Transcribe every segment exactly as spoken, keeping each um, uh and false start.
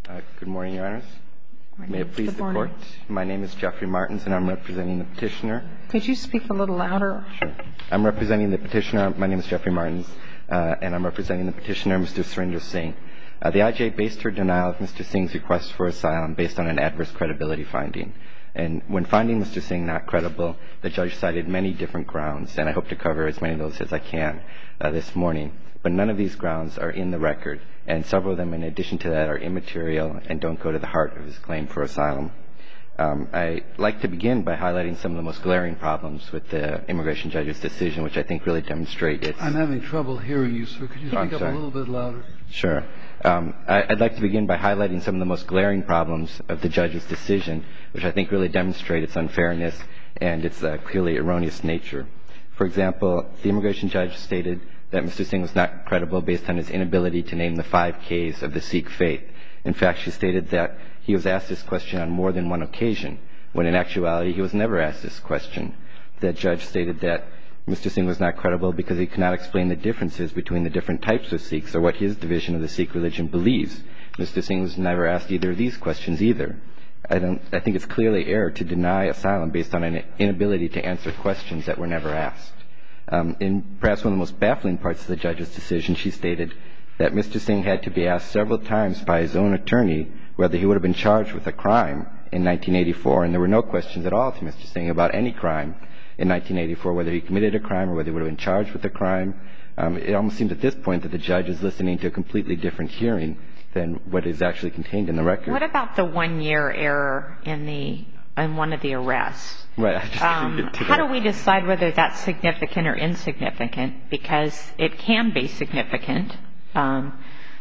Uh, good morning, Your Honors. Morning. May it please Good the morning. Court. My name is Jeffrey Martins, and I'm representing the petitioner. Could you speak a little louder? Sure. I'm representing the petitioner. My name is Jeffrey Martins, uh, and I'm representing the petitioner, Mister Surinder Singh. Uh, the I J based her denial of Mister Singh's request for asylum based on an adverse credibility finding. And when finding Mister Singh not credible, the judge cited many different grounds, and I hope to cover as many of those as I can uh, this morning. But none of these grounds are in the record, and several of them, in addition to that, are immaterial and don't go to the heart of his claim for asylum. Um, I'd like to begin by highlighting some of the most glaring problems with the immigration judge's decision, which I think really demonstrate its... I'm having trouble hearing you, sir. Could you speak I'm up sorry. a little bit louder? Sure. Um, I, I'd like to begin by highlighting some of the most glaring problems of the judge's decision, which I think really demonstrate its unfairness and its uh, clearly erroneous nature. For example, the immigration judge stated that Mister Singh was not credible based on his inability to name the five Ks of the Sikh faith. In fact, she stated that he was asked this question on more than one occasion, when in actuality he was never asked this question. The judge stated that Mister Singh was not credible because he could not explain the differences between the different types of Sikhs or what his division of the Sikh religion believes. Mister Singh was never asked either of these questions either. I don't. I think it's clearly error to deny asylum based on an inability to answer questions that were never asked. Um, in perhaps one of the most baffling parts of the judge's decision, she stated that Mister Singh had to be asked several times by his own attorney whether he would have been charged with a crime in nineteen eighty-four, and there were no questions at all to Mister Singh about any crime in nineteen eighty-four, whether he committed a crime or whether he would have been charged with a crime. Um, it almost seems at this point that the judge is listening to a completely different hearing than what is actually contained in the record. What about the one-year error in the in one of the arrests? Right. I just Um, didn't get to how that. do we decide whether that's significant or insignificant? Because it can be significant. Um,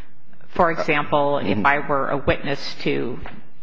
for example, mm-hmm. if I were a witness to,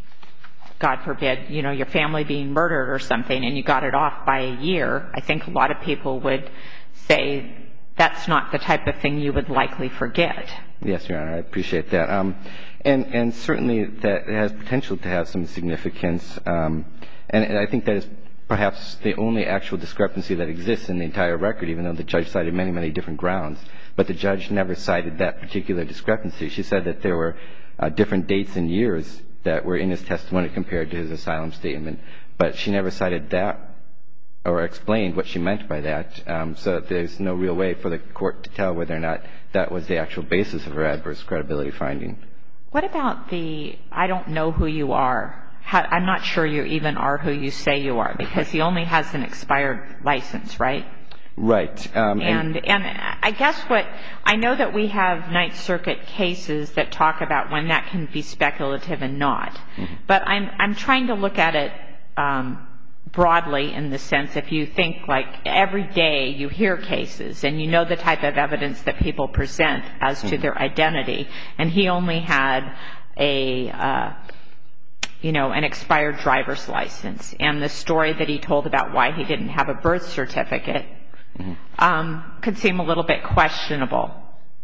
God forbid, you know, your family being murdered or something, and you got it off by a year, I think a lot of people would say that's not the type of thing you would likely forget. Yes, Your Honor, I appreciate that. Um, and, and certainly that has potential to have some significance. Um, and, and I think that is perhaps the only actual discrepancy that exists in the entire record, even though the judge cited many, many different grounds. But the judge never cited that particular discrepancy. She said that there were uh, different dates and years that were in his testimony compared to his asylum statement. But she never cited that or explained what she meant by that. Um, so there's no real way for the court to tell whether or not that was the actual basis of her adverse credibility finding. What about the, I don't know who you are? How, I'm not sure you even are who you say you are, because he only has an expired license, right? Right. Um, and, and and I guess what, I know that we have Ninth Circuit cases that talk about when that can be speculative and not. Mm-hmm. But I'm I'm trying to look at it um, broadly in the sense, if you think like every day you hear cases and you know the type of evidence that people present as to mm-hmm. their identity, and he only had a uh, you know, an expired driver's license, and the story that he told about why he didn't have a birth certificate mm-hmm. um, could seem a little bit questionable.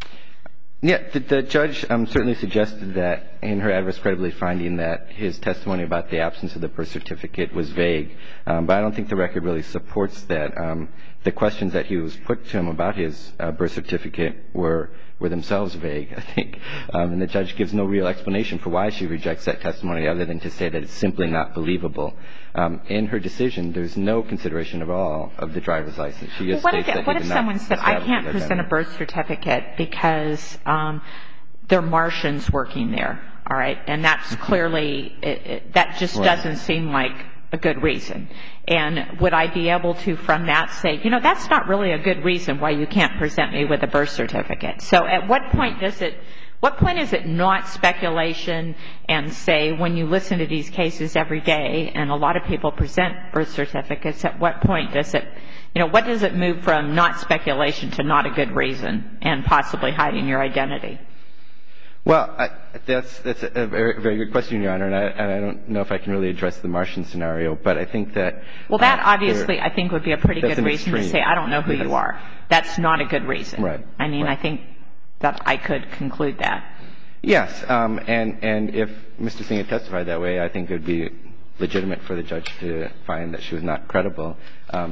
Yeah, the, the judge um, certainly suggested that in her adverse credibility finding that his testimony about the absence of the birth certificate was vague. Um, but I don't think the record really supports that. Um, the questions that he was put to him about his uh, birth certificate were were themselves vague, I think. Um, and the judge gives no real explanation for why she rejects that testimony other than to say that it's simply not believable. Um, in her decision, there's no consideration at all of the driver's license. She just well, what states if, that what he if did someone not said, I establish can't his present identity. a birth certificate because um, they're Martians working there, all right? And that's clearly, it, it, that just right. doesn't seem like a good reason. And would I be able to, from that, say, you know, that's not really a good reason why you can't present me with a birth certificate? So at what point does it, what point is it not speculation, and say, when you listen to these cases every day and a lot of people present birth certificates, at what point does it, you know, what does it move from not speculation to not a good reason and possibly hiding your identity? Well, I, that's that's a very, very good question, Your Honor, and I, and I don't know if I can really address the Martian scenario, but I think that... Well, that uh, obviously, I think, would be a pretty good reason extreme. to say, I don't know who yes. you are. That's not a good reason. Right. I mean, right. I think that I could conclude that. Yes, um, and, and if Mister Singh had testified that way, I think it would be legitimate for the judge to find that she was not credible. Um,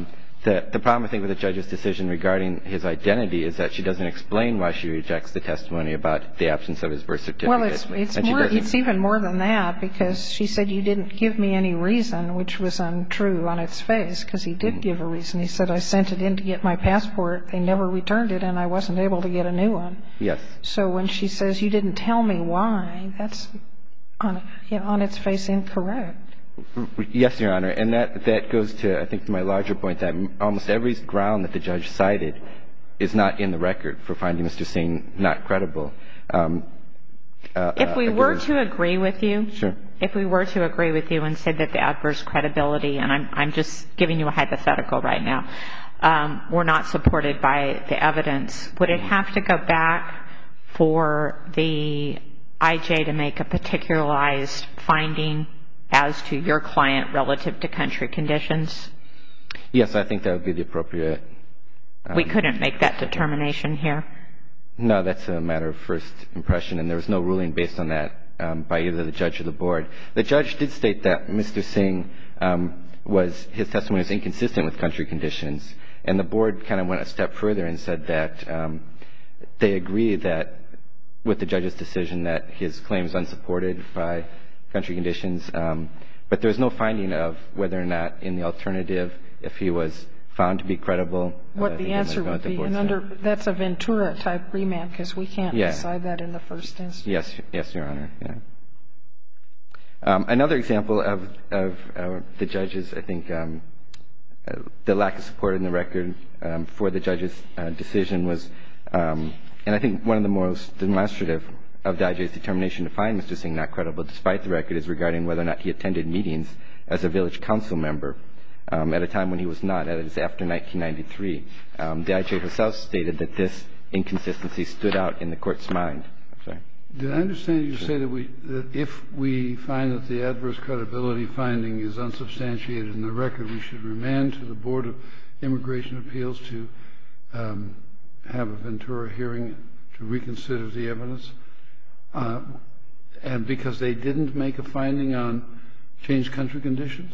the, the problem, I think, with the judge's decision regarding his identity is that she doesn't explain why she rejects the testimony about the absence of his birth certificate. Well, it's, it's more, it's even more than that, because she said you didn't give me any reason, which was untrue on its face, because he did mm-hmm. give a reason. He said, I sent it in to get my passport. They never returned it, and I wasn't able to get a new one. Yes. So when she says you didn't tell me why, that's on, you know, on its face incorrect. Yes, Your Honor, and that that goes to, I think, to my larger point that almost every ground that the judge cited is not in the record for finding Mister Singh not credible. Um, uh, if we uh, were to agree with you, sure. If we were to agree with you and say that the adverse credibility, and I'm I'm just giving you a hypothetical right now, um, were not supported by the evidence, would it have to go back for the I J to make a particularized finding as to your client relative to country conditions? Yes, I think that would be the appropriate. Um, we couldn't make that determination here. No, that's a matter of first impression, and there was no ruling based on that um, by either the judge or the board. The judge did state that Mister Singh um, was, his testimony was inconsistent with country conditions, and the board kind of went a step further and said that um, they agree that with the judge's decision that his claim is unsupported by country conditions, um, but there was no finding of whether or not in the alternative, if he was found to be credible. What the answer would be, and under, that's a Ventura type remand, because we can't yeah. decide that in the first instance. Yes, yes, Your Honor. Yeah. Um, another example of, of uh, the judge's, I think, um, uh, the lack of support in the record um, for the judge's uh, decision was, um, and I think one of the most demonstrative of the I J's determination to find Mister Singh not credible despite the record is regarding whether or not he attended meetings as a village council member um, at a time when he was not, that is after nineteen ninety-three. Um, the I J herself stated that this inconsistency stood out in the court's mind. I'm sorry. Did I understand you to say that we, that if we find that the adverse credibility finding is unsubstantiated in the record, we should remand to the Board of Immigration Appeals to um, have a Ventura hearing to reconsider the evidence? Uh, and because they didn't make a finding on changed country conditions?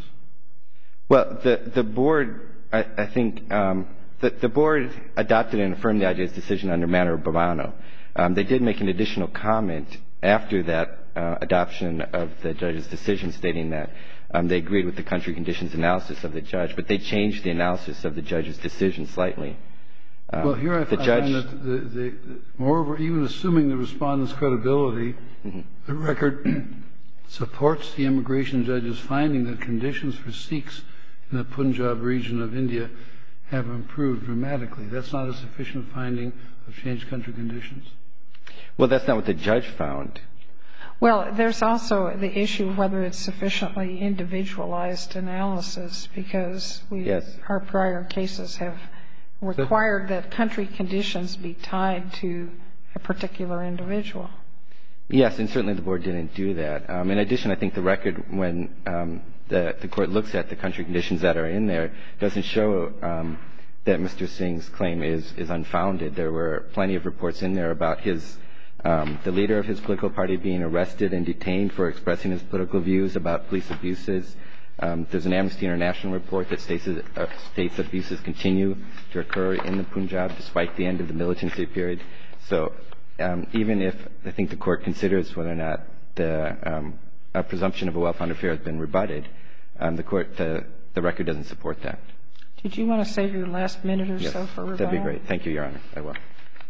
Well, the, the board, I, I think, um, the, the board adopted and affirmed the I J's decision under matter of Bovano. Um, they did make an additional comment after that uh, adoption of the judge's decision stating that um, they agreed with the country conditions analysis of the judge, but they changed the analysis of the judge's decision slightly. Um, well, here I, the I judge, find that, the, the, the, moreover, even assuming the respondent's credibility, mm-hmm. the record supports the immigration judge's finding that conditions for Sikhs in the Punjab region of India have improved dramatically. That's not a sufficient finding of changed country conditions? Well, that's not what the judge found. Well, there's also the issue of whether it's sufficiently individualized analysis, because we, yes. our prior cases have required that country conditions be tied to a particular individual. Yes, and certainly the board didn't do that. Um, in addition, I think the record, when um, the, the court looks at the country conditions that are in there, doesn't show um, that Mister Singh's claim is, is unfounded. There were plenty of reports in there about his, um, the leader of his political party being arrested and detained for expressing his political views about police abuses. Um, there's an Amnesty International report that states, uh, states abuses continue to occur in the Punjab despite the end of the militancy period. So um, even if I think the court considers whether or not the um, a presumption of a well-founded fear has been rebutted, um, the court, the, the record doesn't support that. Did you want to save your last minute or yes, so for rebuttal? That'd be great. Thank you, Your Honor. I will.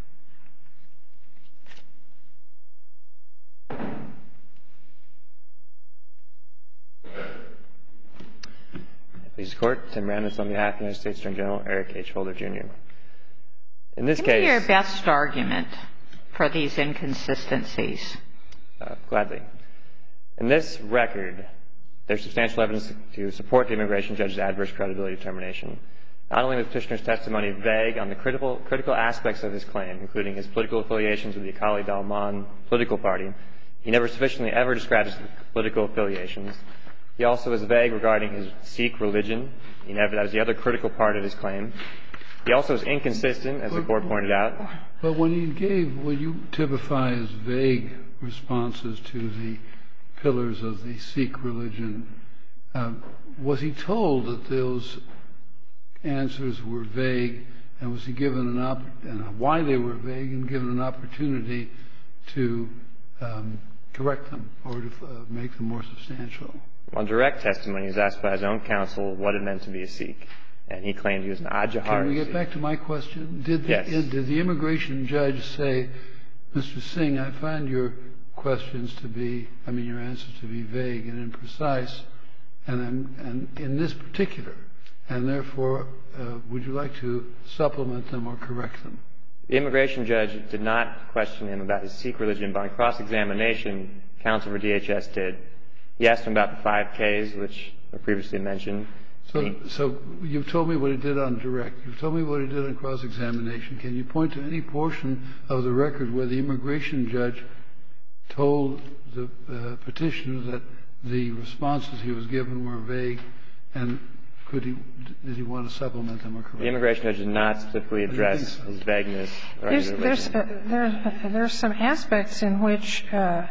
Please, Court. Tim Randis on behalf of the United States Attorney General Eric H. Holder, Junior In this Give case, me your best argument for these inconsistencies. Uh, gladly. In this record, there's substantial evidence to support the immigration judge's adverse credibility determination. Not only was Petitioner's testimony vague on the critical, critical aspects of his claim, including his political affiliations with the Akali Dalman political party, he never sufficiently ever described his political affiliations. He also was vague regarding his Sikh religion. He never, that was the other critical part of his claim. He also was inconsistent, as the Court pointed out. But when he gave what you typify as vague responses to the pillars of the Sikh religion, uh, was he told that those answers were vague, and was he given an op- and why they were vague, and given an opportunity to um, correct them or to uh, make them more substantial? On direct testimony, he was asked by his own counsel what it meant to be a Sikh, and he claimed he was an Ajahari. Can we get back to my question? Did the, yes. did the immigration judge say, Mister Singh, I find your questions to be, I mean, your answers to be vague and imprecise, and, I'm, and in this particular, and therefore, uh, would you like to supplement them or correct them? The immigration judge did not question him about his Sikh religion, but on cross-examination, counsel for D H S did. He asked him about the five Ks, which were previously mentioned. So, he, so you've told me what he did on direct. You've told me what he did on cross-examination. Can you point to any portion of the record where the immigration judge told the uh, petitioner that the responses he was given were vague, and could he, did he want to supplement them or correct them? The immigration judge did not specifically address so. his vagueness or There's, his there's, religion. uh, there, there's some aspects in which uh,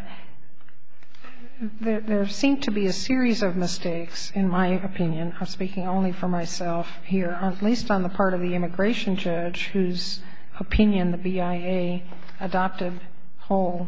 there, there seem to be a series of mistakes, in my opinion. I'm speaking only for myself here, at least on the part of the immigration judge, whose opinion the B I A adopted whole.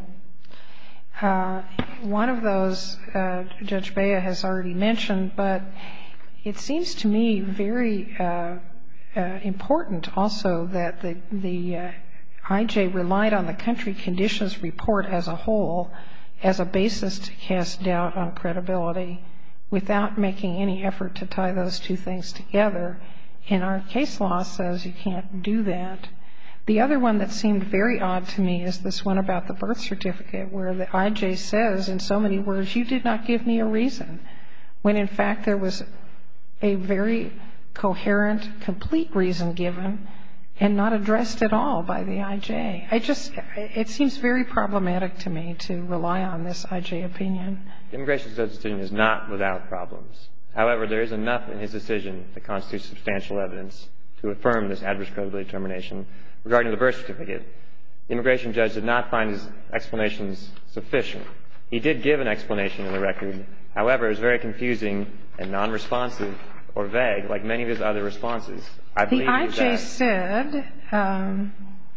Uh, one of those, uh, Judge Bea has already mentioned, but it seems to me very uh, uh, important also that the, the uh, I J relied on the country conditions report as a whole as a basis to cast doubt on credibility without making any effort to tie those two things together. And our case law says you can't do that. The other one that seemed very odd to me is this one about the birth certificate, where the I J says in so many words, you did not give me a reason, when in fact there was a very coherent, complete reason given and not addressed at all by the I J. I just, it seems very problematic to me to rely on this I J opinion. The immigration judge's decision is not without problems. However, there is enough in his decision that constitutes substantial evidence to affirm this adverse credibility determination. Regarding the birth certificate, the immigration judge did not find his explanations sufficient. He did give an explanation in the record. However, it was very confusing and non-responsive or vague, like many of his other responses. I believe the I J that said, um,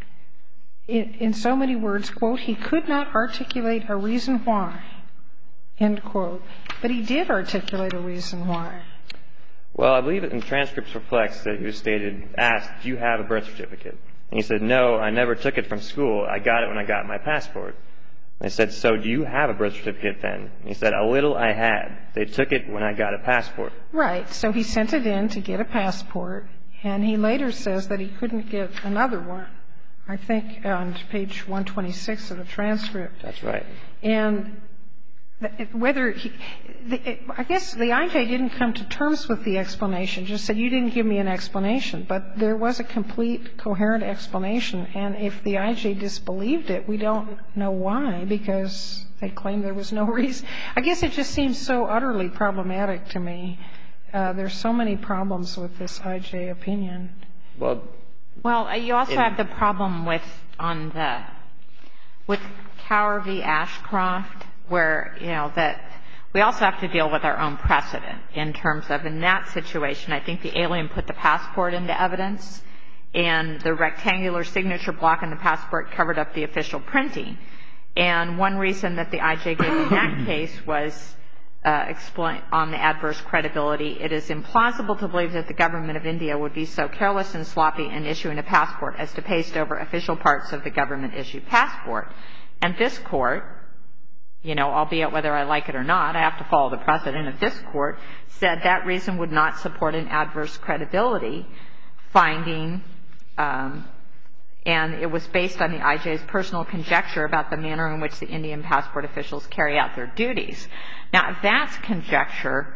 in, in so many words, quote, he could not articulate a reason why, end quote. But he did articulate a reason why. Well, I believe it in transcripts reflects that he was stated, asked, do you have a birth certificate? And he said, no, I never took it from school. I got it when I got my passport. And I said, so do you have a birth certificate then? And he said, a little I had. They took it when I got a passport. Right. So he sent it in to get a passport, and he later says that he couldn't get another one, I think on page one twenty-six of the transcript. That's right. And whether he, the, I guess the I J didn't come to terms with the explanation, just said you didn't give me an explanation, but there was a complete, coherent explanation, and if the I J disbelieved it, we don't know why, because they claim there was no reason. I guess it just seems so utterly problematic to me. Uh, there's so many problems with this I J opinion. Well, well, you also in, have the problem with on the with Cower v. Ashcroft, where, you know, that we also have to deal with our own precedent in terms of, in that situation, I think the alien put the passport into evidence, and the rectangular signature block in the passport covered up the official printing. And one reason that the I J gave in that case was uh, explain on the adverse credibility. It is implausible to believe that the government of India would be so careless and sloppy in issuing a passport as to paste over official parts of the government-issued passport. And this court, you know, albeit whether I like it or not, I have to follow the precedent of this court, said that reason would not support an adverse credibility finding, um, and it was based on the I J's personal conjecture about the manner in which the Indian passport officials carry out their duties. Now, if that's conjecture,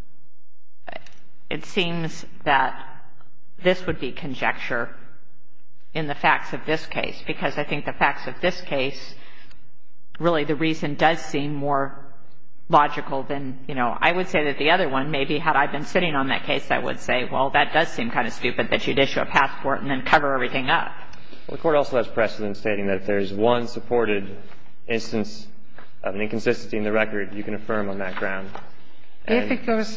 it seems that this would be conjecture in the facts of this case, because I think the facts of this case, really the reason does seem more logical than, you know, I would say that the other one, maybe had I been sitting on that case, I would say, well, that does seem kind of stupid that you'd issue a passport and then cover everything up. Well, the court also has precedent stating that if there's one supported instance of an inconsistency in the record, you can affirm on that ground. And If it goes,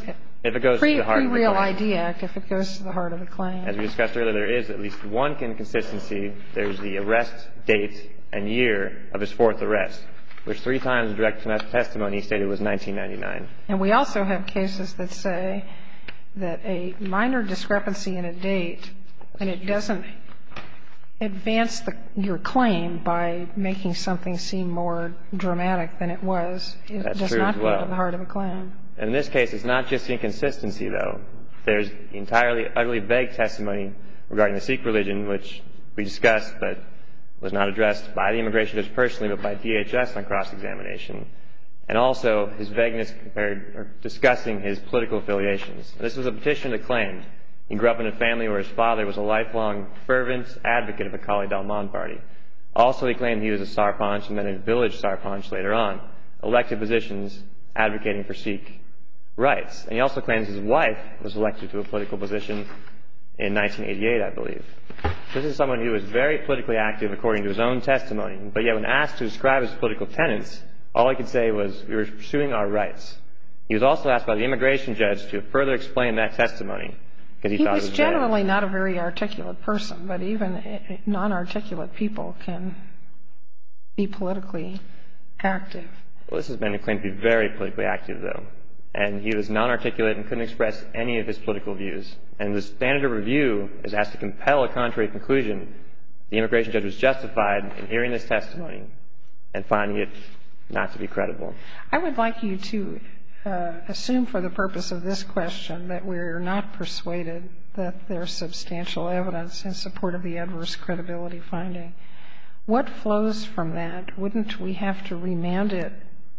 If it goes Pre, to the heart of the Pre-Real claim. I D Act, if it goes to the heart of the claim. As we discussed earlier, there is at least one inconsistency. There's the arrest date and year of his fourth arrest, which three times in direct testimony he stated was nineteen ninety-nine. And we also have cases that say that a minor discrepancy in a date, and it doesn't advance the, your claim by making something seem more dramatic than it was. It That's does true not as go well. to the heart of the claim. In this case, it's not just the inconsistency, though. There's entirely, utterly vague testimony regarding the Sikh religion, which we discussed, but was not addressed by the immigration judge personally, but by D H S on cross-examination. And also his vagueness compared, or discussing his political affiliations. This was a petition that claimed he grew up in a family where his father was a lifelong fervent advocate of the Akali Dalman party. Also, he claimed he was a Sarpanch and then a village Sarpanch later on, elected positions advocating for Sikh rights. And he also claims his wife was elected to a political position in nineteen eighty-eight, I believe. This is someone who was very politically active according to his own testimony, but yet when asked to describe his political tenets, all he could say was, we were pursuing our rights. He was also asked by the immigration judge to further explain that testimony, because he, He thought was it was generally vague. not a very articulate person, but even non-articulate people can be politically active. Well, this has been claimed to be very politically active, though. And he was non-articulate and couldn't express any of his political views. And the standard of review is asked to compel a contrary conclusion. The immigration judge was justified in hearing this testimony and finding it not to be credible. I would like you to uh, assume for the purpose of this question that we're not persuaded that there's substantial evidence in support of the adverse credibility finding. What flows from that? Wouldn't we have to remand it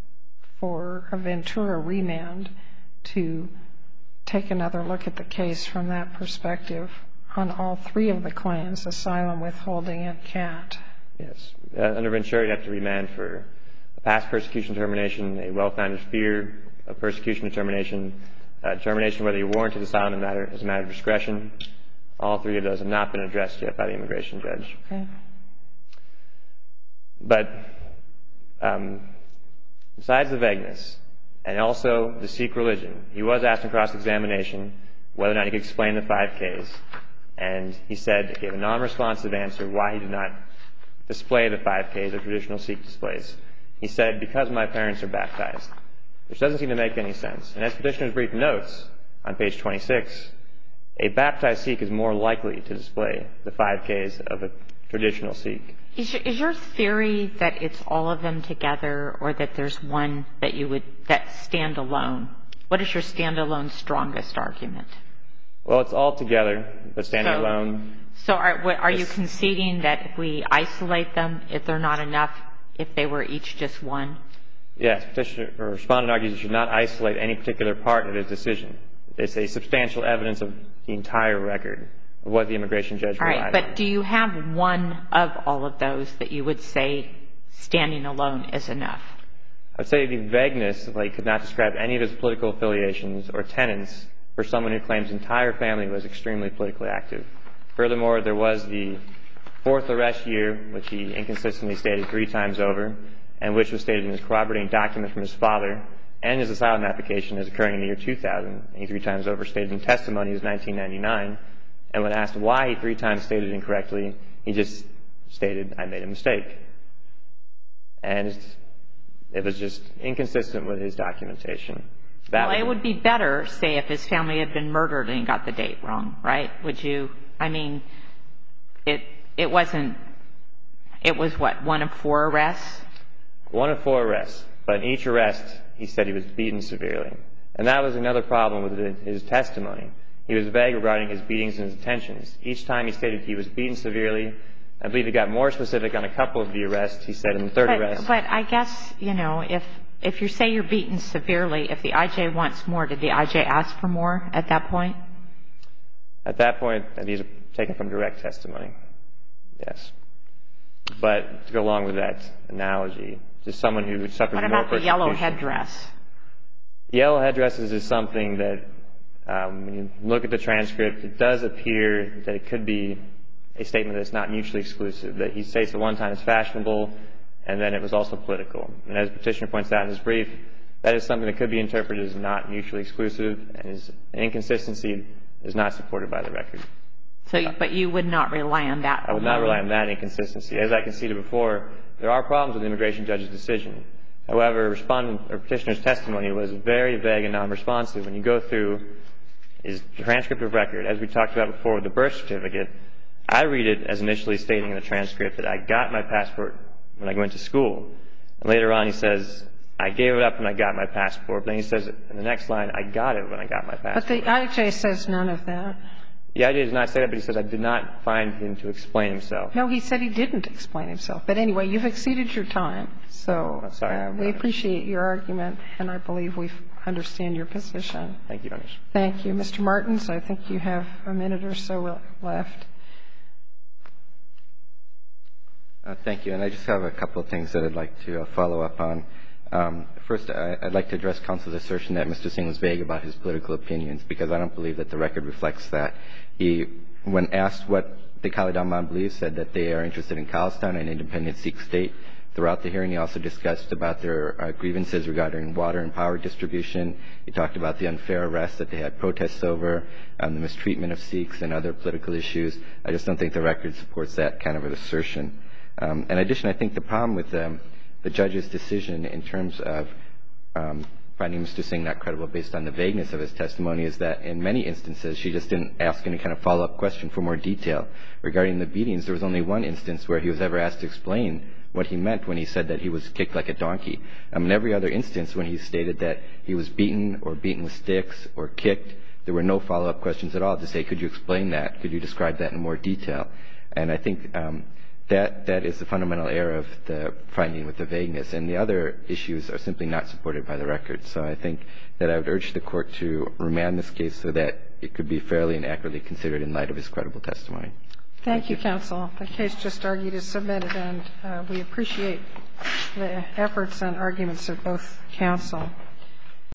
for a Ventura remand to take another look at the case from that perspective on all three of the claims, asylum, withholding, and C A T? Yes. Uh, under Ventura, you'd have to remand for a past persecution determination, a well-founded fear of persecution determination, uh, determination whether you're warranted asylum as a matter, as a matter of discretion. All three of those have not been addressed yet by the immigration judge. Okay. But um, besides the vagueness and also the Sikh religion, he was asked in cross-examination whether or not he could explain the five Ks. And he said, he gave a non-responsive answer why he did not display the five Ks or traditional Sikh displays. He said, because my parents are baptized, which doesn't seem to make any sense. And as Petitioner's brief notes on page twenty-six, a baptized Sikh is more likely to display the five Ks of a traditional Sikh. Is your, is your theory that it's all of them together, or that there's one that you would, that stand alone? What is your stand-alone strongest argument? Well, it's all together, but standing So- alone. So are, what, are you Yes. conceding that if we isolate them, if they're not enough, if they were each just one? Yes, Petitioner or Respondent argues you should not isolate any particular part of his decision. It's a substantial evidence of the entire record of what the immigration judge All relied right, but on. do you have one of all of those that you would say standing alone is enough? I would say the vagueness, like, could not describe any of his political affiliations or tenets for someone who claims his entire family was extremely politically active. Furthermore, there was the fourth arrest year, which he inconsistently stated three times over, and which was stated in his corroborating document from his father and his asylum application as occurring in the year two thousand. And he three times over stated in testimony as nineteen ninety-nine. And when asked why he three times stated incorrectly, he just stated, I made a mistake. And it was just inconsistent with his documentation. That Well, it would would be better, say, if his family had been murdered and he got the date wrong, right? Would you, I mean, it it wasn't, it was what, one of four arrests? One of four arrests, but in each arrest he said he was beaten severely. And that was another problem with his testimony. He was vague regarding his beatings and his detentions. Each time he stated he was beaten severely. I believe he got more specific on a couple of the arrests. He said in the third But, arrest. but I guess, you know, if if you say you're beaten severely, if the I J wants more, did the I J ask for more at that point? At that point, these are taken from direct testimony. Yes. But to go along with that analogy, just someone who suffered What more about the persecution. yellow headdress? Yellow headdresses is something that, um, when you look at the transcript, it does appear that it could be a statement that's not mutually exclusive, that he states at one time it's fashionable, and then it was also political. And as Petitioner points out in his brief, that is something that could be interpreted as not mutually exclusive, and is an inconsistency is not supported by the record. So, but you would not rely on that? I would not rely on that inconsistency. As I conceded before, there are problems with the immigration judge's decision. However, respondent or petitioner's testimony was very vague and non-responsive. When you go through his transcript of record, as we talked about before with the birth certificate, I read it as initially stating in the transcript that I got my passport when I went to school. And later on he says, I gave it up when I got my passport. But then he says in the next line, I got it when I got my passport. But the I J says none of that. The I J does not say that, but he says I did not find him to explain himself. No, he said he didn't explain himself. But anyway, you've exceeded your time. So I'm sorry. Uh, we appreciate your argument, and I believe we understand your position. Thank you, Your Honor. Thank you. Mister Martins, I think you have a minute or so left. Uh, thank you. And I just have a couple of things that I'd like to uh, follow up on. Um, first, I, I'd like to address counsel's assertion that Mister Singh was vague about his political opinions, because I don't believe that the record reflects that. He, when asked what the Kalidaman believes, said that they are interested in Khalistan, an independent Sikh state. Throughout the hearing, he also discussed about their uh, grievances regarding water and power distribution. He talked about the unfair arrests that they had protests over, um, the mistreatment of Sikhs, and other political issues. I just don't think the record supports that kind of an assertion. Um, in addition, I think the problem with um, the judge's decision in terms of um, finding Mister Singh not credible based on the vagueness of his testimony is that in many instances she just didn't ask any kind of follow-up question for more detail. Regarding the beatings, there was only one instance where he was ever asked to explain what he meant when he said that he was kicked like a donkey. Um, in every other instance when he stated that he was beaten or beaten with sticks or kicked, there were no follow-up questions at all to say, could you explain that? Could you describe that in more detail? And I think um, that that is the fundamental error of the finding with the vagueness. And the other issues are simply not supported by the record. So I think that I would urge the Court to remand this case so that it could be fairly and accurately considered in light of his credible testimony. Thank you, counsel. The case just argued is submitted, and uh, we appreciate the efforts and arguments of both counsel.